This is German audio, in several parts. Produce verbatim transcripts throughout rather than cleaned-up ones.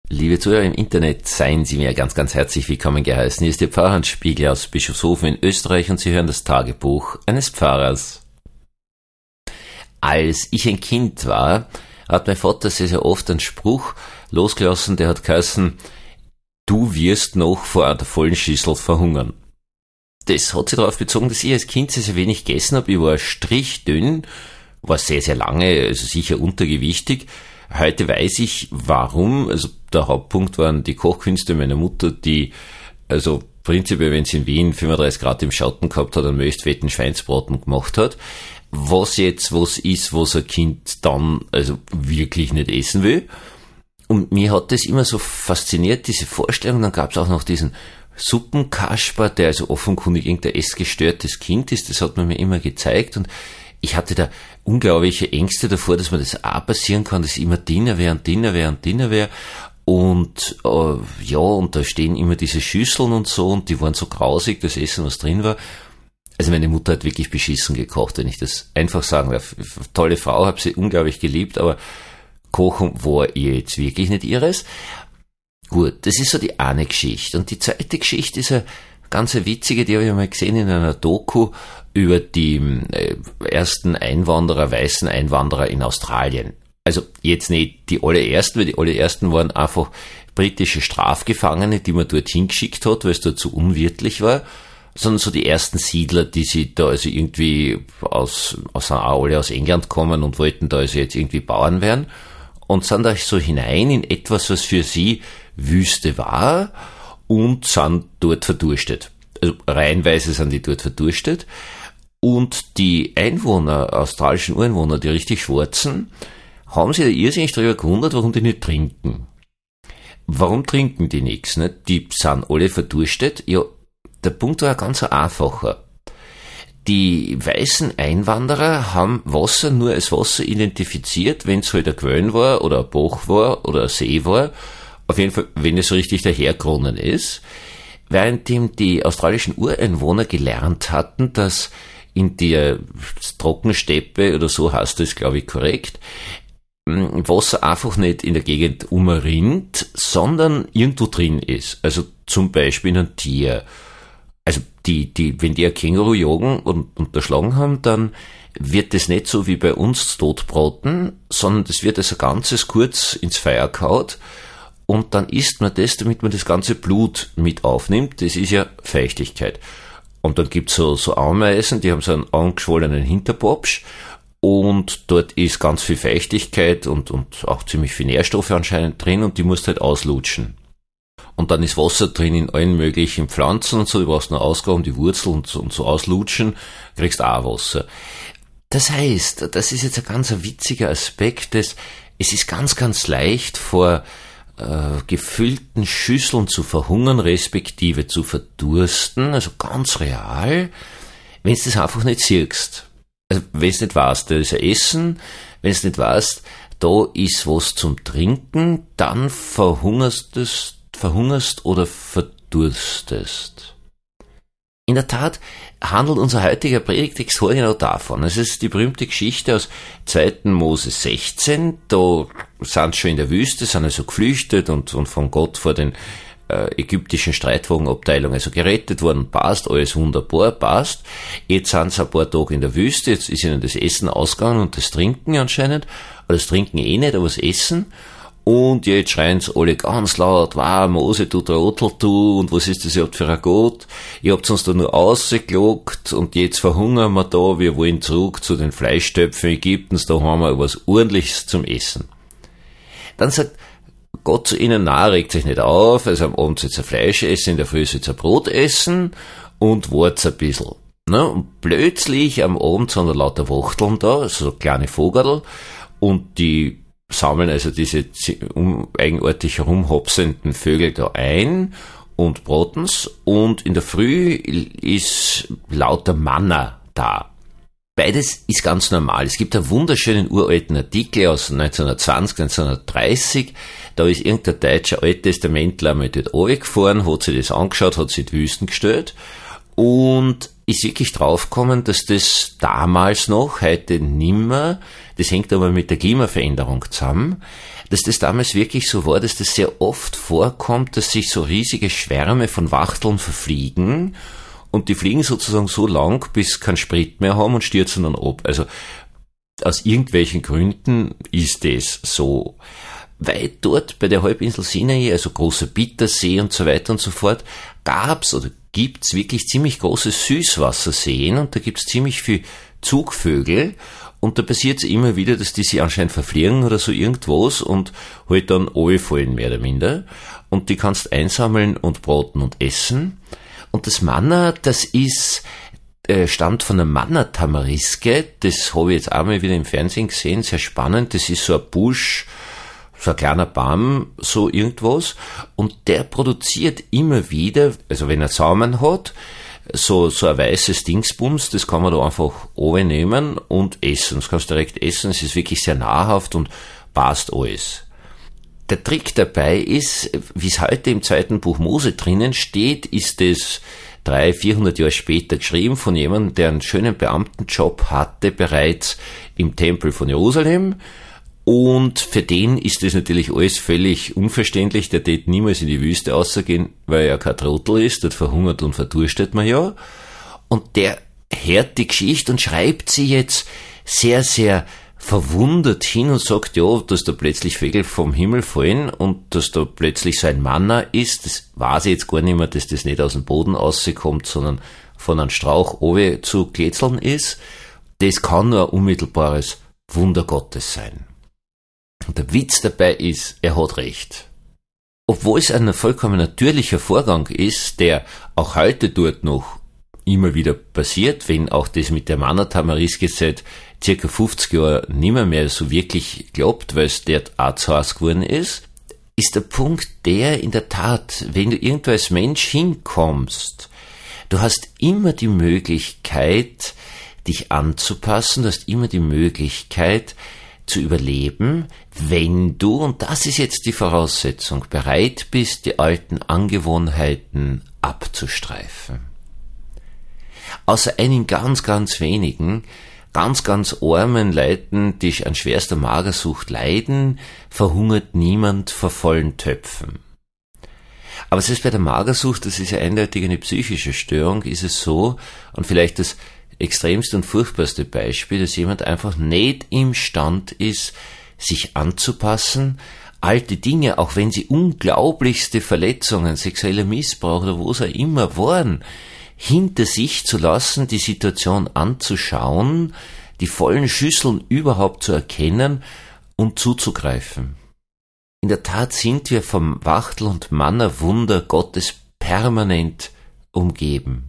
Liebe Zuhörer im Internet, seien Sie mir ganz, ganz herzlich willkommen geheißen. Hier ist Ihr Pfarrer Hans Spiegel aus Bischofshofen in Österreich und Sie hören das Tagebuch eines Pfarrers. Als ich ein Kind war, hat mein Vater sehr, sehr oft einen Spruch losgelassen, der hat geheißen: Du wirst noch vor der vollen Schüssel verhungern. Das hat sich darauf bezogen, dass ich als Kind sehr, sehr wenig gegessen habe. Ich war strichdünn, war sehr, sehr lange, also sicher untergewichtig. Heute weiß ich, warum. Also der Hauptpunkt waren die Kochkünste meiner Mutter, die, also prinzipiell, wenn sie in Wien fünfunddreißig Grad im Schatten gehabt hat, einen möglichst fetten Schweinsbraten gemacht hat. Was jetzt was ist, was ein Kind dann also wirklich nicht essen will. Und mir hat das immer so fasziniert, diese Vorstellung. Dann gab es auch noch diesen Suppenkasper, der also offenkundig irgendein essgestörtes Kind ist. Das hat man mir immer gezeigt und ich hatte da unglaubliche Ängste davor, dass mir das auch passieren kann, dass ich immer dünner wäre und dünner wäre und dünner wäre. Und äh, ja, und da stehen immer diese Schüsseln und so und die waren so grausig, das Essen, was drin war. Also meine Mutter hat wirklich beschissen gekocht, wenn ich das einfach sagen darf. Tolle Frau, habe sie unglaublich geliebt, aber Kochen war ihr jetzt wirklich nicht ihres. Gut, das ist so die eine Geschichte. Und die zweite Geschichte ist eine ganz witzige, die habe ich mal gesehen in einer Doku über die äh, ersten Einwanderer, weißen Einwanderer in Australien. Also jetzt nicht die allerersten, weil die allerersten waren einfach britische Strafgefangene, die man dorthin geschickt hat, weil es dort so unwirtlich war, sondern so die ersten Siedler, die sie da also irgendwie aus, aus alle aus England kommen und wollten da also jetzt irgendwie Bauern werden und sind da so hinein in etwas, was für sie Wüste war und sind dort verdurstet. Also reihenweise sind die dort verdurstet. Und die Einwohner, australischen Ureinwohner, die richtig Schwarzen, haben sich da irrsinnig darüber gewundert, warum die nicht trinken. Warum trinken die nichts? Ne? Die sind alle verdurstet. Ja, der Punkt war ein ganz einfacher. Die weißen Einwanderer haben Wasser nur als Wasser identifiziert, wenn es halt ein Quellen war oder ein Bach war oder ein See war. Auf jeden Fall, wenn es so richtig dahergeronnen ist. Währenddem die australischen Ureinwohner gelernt hatten, dass in der Trockensteppe oder so heißt das, glaube ich, korrekt, Wasser einfach nicht in der Gegend umrinnt, sondern irgendwo drin ist. Also zum Beispiel in einem Tier. Also die, die, wenn die ein Känguru jagen und, und erschlagen haben, dann wird das nicht so wie bei uns totbraten, sondern das wird also ganzes kurz ins Feuer gehauen und dann isst man das, damit man das ganze Blut mit aufnimmt. Das ist ja Feuchtigkeit. Und dann gibt's so, so Ameisen, die haben so einen angeschwollenen Hinterpopsch und dort ist ganz viel Feuchtigkeit und, und auch ziemlich viel Nährstoffe anscheinend drin und die musst halt auslutschen. Und dann ist Wasser drin in allen möglichen Pflanzen und so, du brauchst nur ausgraben, die Wurzel und so, und so auslutschen, kriegst auch Wasser. Das heißt, das ist jetzt ein ganz witziger Aspekt, dass es ist ganz, ganz leicht vor äh, gefüllten Schüsseln zu verhungern, respektive zu verdursten, also ganz real, wenn du das einfach nicht siehst. Also wenn du nicht weißt, da ist ein Essen, wenn du nicht weißt, da ist was zum Trinken, dann verhungerst du verhungerst oder verdurstest. In der Tat handelt unser heutiger Predigtext genau davon. Es ist die berühmte Geschichte aus zweiten Mose sechzehn. Da sind sie schon in der Wüste, sind also geflüchtet und, und von Gott vor den äh, ägyptischen Streitwagenabteilungen also gerettet worden. Passt, alles wunderbar, passt. Jetzt sind sie ein paar Tage in der Wüste, jetzt ist ihnen das Essen ausgegangen und das Trinken anscheinend. Aber das Trinken eh nicht, aber das Essen. Und jetzt schreien sie alle ganz laut, wow, Mose, du Trottel, du, und was ist das überhaupt für ein Gott? Ihr habt uns da nur rausgelockt und jetzt verhungern wir da, wir wollen zurück zu den Fleischtöpfen Ägyptens, da haben wir was Ordentliches zum Essen. Dann sagt Gott zu ihnen, na, regt sich nicht auf, also am Abend soll's ein Fleisch essen, in der Früh soll's ein Brot essen und wart's ein bisschen. Ne? Und plötzlich am Abend sind da lauter Wachteln da, also so kleine Vogerl, und die sammeln also diese eigenartig herumhopsenden Vögel da ein und braten's und in der Früh ist lauter Manna da. Beides ist ganz normal. Es gibt einen wunderschönen uralten Artikel aus neunzehnhundertzwanzig, neunzehnhundertdreißig, da ist irgendein deutscher Alttestamentler einmal dort runtergefahren, hat sich das angeschaut, hat sich die Wüsten gestellt und ist wirklich draufgekommen, dass das damals noch, heute nimmer, das hängt aber mit der Klimaveränderung zusammen, dass das damals wirklich so war, dass das sehr oft vorkommt, dass sich so riesige Schwärme von Wachteln verfliegen und die fliegen sozusagen so lang, bis sie keinen Sprit mehr haben und stürzen dann ab. Also aus irgendwelchen Gründen ist das so. Weil dort bei der Halbinsel Sinai, also großer Bittersee und so weiter und so fort, gab's oder gibt's wirklich ziemlich große Süßwasserseen und da gibt's ziemlich viel Zugvögel und da passiert's immer wieder, dass die sich anscheinend verfliegen oder so irgendwas und halt dann runterfallen, mehr oder minder. Und die kannst einsammeln und braten und essen. Und das Manna, das ist, äh, stammt von der Manna-Tamariske, das habe ich jetzt auch mal wieder im Fernsehen gesehen, sehr spannend, das ist so ein Busch, so ein kleiner Baum, so irgendwas, und der produziert immer wieder, also wenn er Samen hat, so, so ein weißes Dingsbums, das kann man da einfach nehmen und essen. Das kannst du direkt essen, es ist wirklich sehr nahrhaft und passt alles. Der Trick dabei ist, wie es heute im zweiten Buch Mose drinnen steht, ist es dreihundert, vierhundert Jahre später geschrieben von jemandem, der einen schönen Beamtenjob hatte, bereits im Tempel von Jerusalem. Und für den ist das natürlich alles völlig unverständlich. Der tät niemals in die Wüste rausgehen, weil er kein Trottel ist. Dort verhungert und verdurstet man ja. Und der hört die Geschichte und schreibt sie jetzt sehr, sehr verwundert hin und sagt, ja, dass da plötzlich Vögel vom Himmel fallen und dass da plötzlich so ein Manna ist. Das weiß ich jetzt gar nicht mehr, dass das nicht aus dem Boden rauskommt, sondern von einem Strauch oben zu kletzeln ist. Das kann nur ein unmittelbares Wunder Gottes sein. Und der Witz dabei ist, er hat recht. Obwohl es ein vollkommen natürlicher Vorgang ist, der auch heute dort noch immer wieder passiert, wenn auch das mit der Manna-Tamariske seit circa fünfzig Jahren nimmer mehr so wirklich klappt, weil es dort auch zu heiß geworden ist, ist der Punkt der, in der Tat, wenn du irgendwo als Mensch hinkommst, du hast immer die Möglichkeit, dich anzupassen, du hast immer die Möglichkeit, zu überleben, wenn du, und das ist jetzt die Voraussetzung, bereit bist, die alten Angewohnheiten abzustreifen. Außer einigen ganz, ganz wenigen, ganz, ganz armen Leuten, die an schwerster Magersucht leiden, verhungert niemand vor vollen Töpfen. Aber es ist bei der Magersucht, das ist ja eindeutig eine psychische Störung, ist es so, und vielleicht das extremste und furchtbarste Beispiel, dass jemand einfach nicht imstand ist, sich anzupassen, alte Dinge, auch wenn sie unglaublichste Verletzungen, sexueller Missbrauch oder was auch immer waren, hinter sich zu lassen, die Situation anzuschauen, die vollen Schüsseln überhaupt zu erkennen und zuzugreifen. In der Tat sind wir vom Wachtel- und Manna-Wunder Gottes permanent umgeben.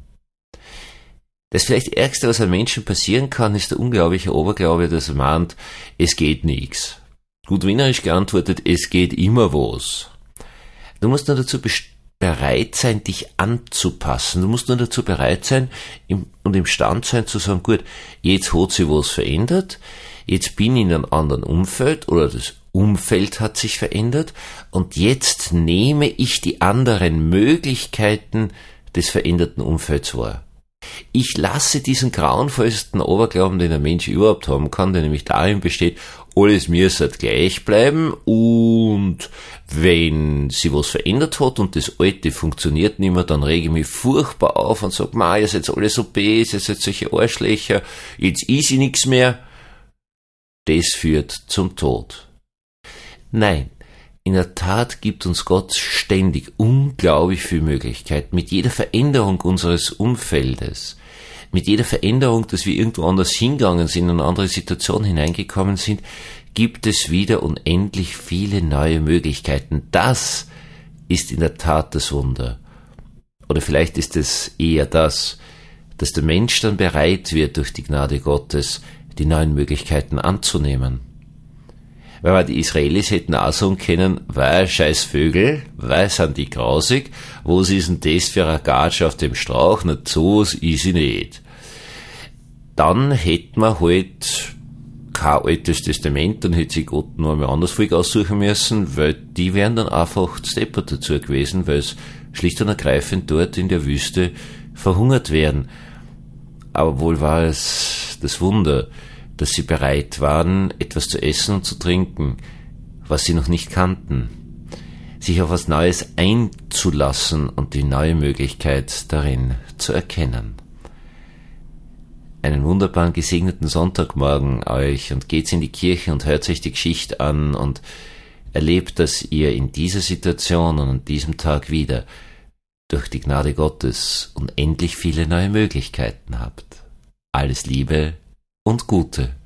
Das vielleicht Ärgste, was einem Menschen passieren kann, ist der unglaubliche Aberglaube, dass er meint, es geht nichts. Gut wienerisch geantwortet, es geht immer was. Du musst nur dazu bereit sein, dich anzupassen. Du musst nur dazu bereit sein im, und imstand sein zu sagen, gut, jetzt hat sich was verändert, jetzt bin ich in einem anderen Umfeld oder das Umfeld hat sich verändert und jetzt nehme ich die anderen Möglichkeiten des veränderten Umfelds wahr. Ich lasse diesen grauenvollsten Aberglauben, den ein Mensch überhaupt haben kann, der nämlich darin besteht, alles müsse gleich bleiben und wenn sie was verändert hat und das Alte funktioniert nicht mehr, dann rege ich mich furchtbar auf und sage, ma, ihr seid alle so böse, ihr seid solche Arschlöcher, jetzt ist ich nichts mehr. Das führt zum Tod. Nein. In der Tat gibt uns Gott ständig unglaublich viel Möglichkeit. Mit jeder Veränderung unseres Umfeldes, mit jeder Veränderung, dass wir irgendwo anders hingegangen sind, in eine andere Situation hineingekommen sind, gibt es wieder unendlich viele neue Möglichkeiten. Das ist in der Tat das Wunder. Oder vielleicht ist es eher das, dass der Mensch dann bereit wird, durch die Gnade Gottes die neuen Möglichkeiten anzunehmen. Weil wir die Israelis hätten auch sagen können, weil scheiß Vögel, weil sind die grausig, was ist denn das für ein Gatsch auf dem Strauch, nicht so ist sie nicht. Dann hätten wir halt kein altes Testament, dann hätte sich Gott noch einmal anders Volk aussuchen müssen, weil die wären dann einfach steppert dazu gewesen, weil es schlicht und ergreifend dort in der Wüste verhungert wären. Aber wohl war es das Wunder, dass sie bereit waren, etwas zu essen und zu trinken, was sie noch nicht kannten, sich auf was Neues einzulassen und die neue Möglichkeit darin zu erkennen. Einen wunderbaren gesegneten Sonntagmorgen euch und geht's in die Kirche und hört euch die Geschichte an und erlebt, dass ihr in dieser Situation und an diesem Tag wieder durch die Gnade Gottes unendlich viele neue Möglichkeiten habt. Alles Liebe und Gute.